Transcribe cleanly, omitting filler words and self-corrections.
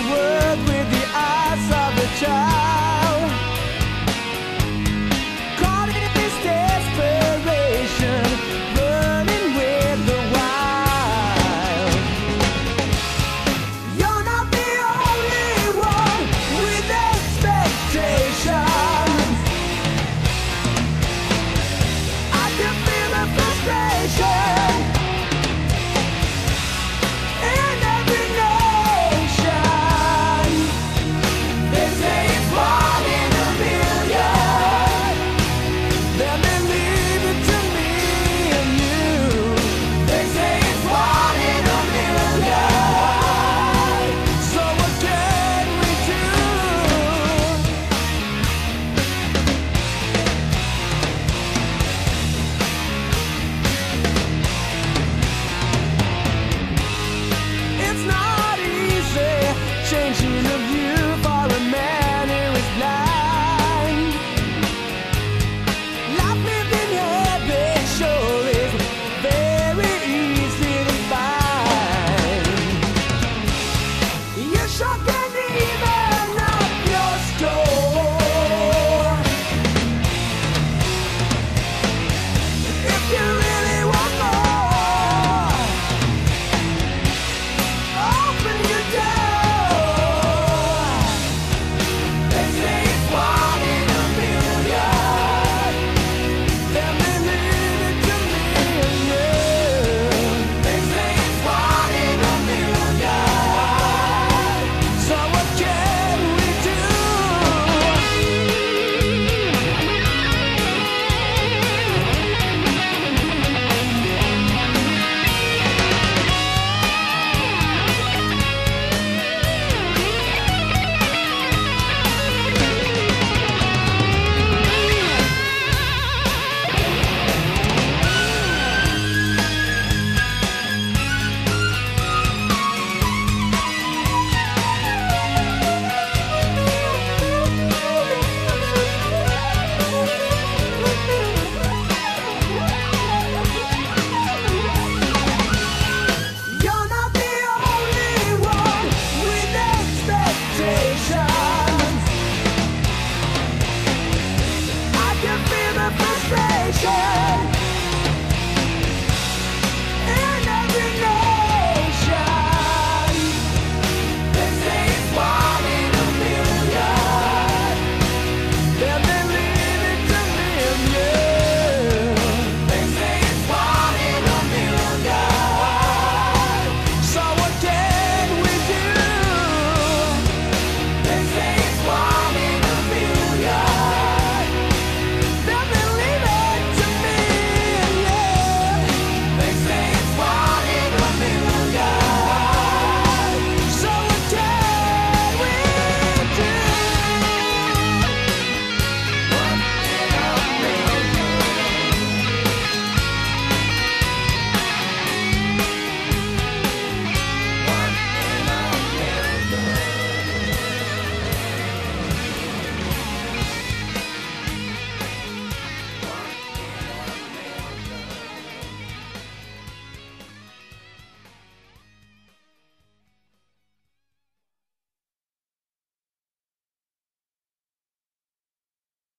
world with the eyes of a child. Caught in this desperation, running with the wild. You're not the only one with expectations. I can feel the frustration in every nation. They say it's 1 in a million. Then they leave it to me and you. They say it's 1 in a million. So what can we do? It's not easy changing a view for a man who is blind. Life living habit sure is very easy to find. You sure can